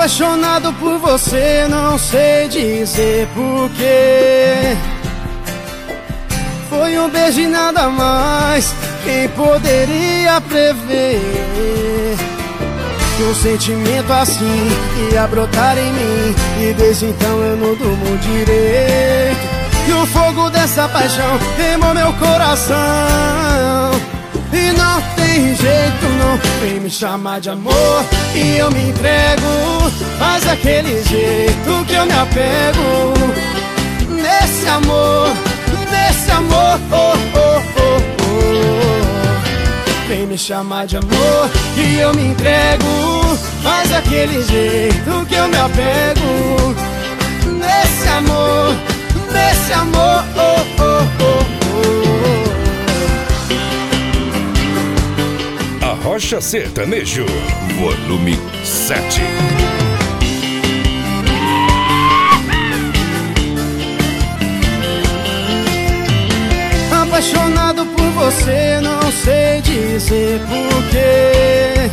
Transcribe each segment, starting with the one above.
Apaixonado por você, não sei dizer porquê. Foi um beijo e nada mais, quem poderia prever que um sentimento assim ia brotar em mim. E desde então eu não durmo direito, e o fogo dessa paixão queimou meu coração. E não tem jeito não, vem me chamar de amor e eu me entrego. Faz aquele jeito que eu me apego nesse amor, nesse amor, oh, oh, oh, oh. Vem me chamar de amor e eu me entrego. Faz aquele jeito que eu me apego nesse amor, nesse amor, oh, oh, oh, oh. Arrocha Sertanejo, volume 7. Apaixonado por você, não sei dizer porquê.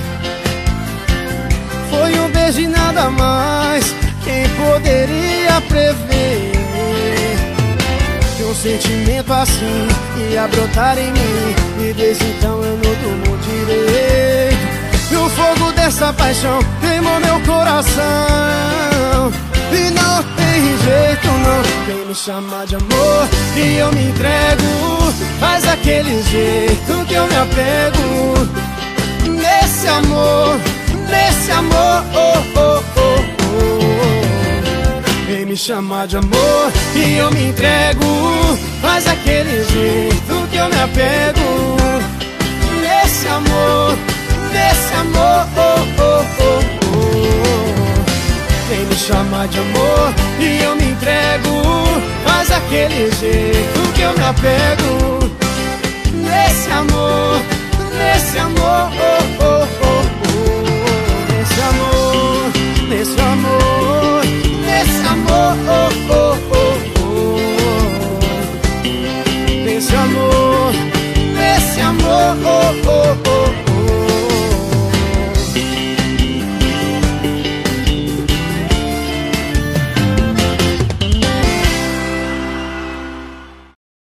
Foi um beijo e nada mais, quem poderia prever que um sentimento assim ia brotar em mim. E desde então eu não durmo direito, e o fogo dessa paixão queimou meu coração. E não tem jeito não, vem me chamar de amor e eu me entrego. Faz aquele jeito que eu me apego nesse amor, nesse amor, oh, oh, oh, oh. Vem me chamar de amor e eu me entrego. Faz aquele jeito que eu me apego nesse amor, nesse amor, oh, oh, oh, oh. Vem me chamar de amor e eu me entrego. Faz aquele jeito que eu me apego nesse amor, oh, oh, oh.